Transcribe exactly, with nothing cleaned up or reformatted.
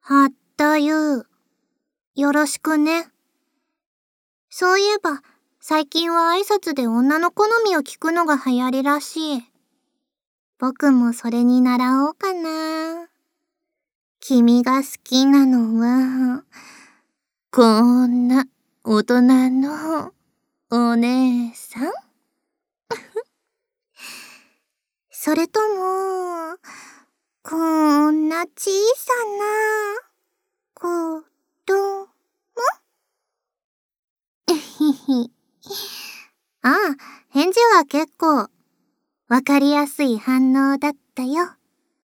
はったゆう。よろしくね。そういえば、最近は挨拶で女の好みを聞くのが流行りらしい。僕もそれに習おうかな。君が好きなのは、こんな大人のお姉さんそれとも、こんな小さな子供ひひ。ああ、返事は結構わかりやすい反応だったよ。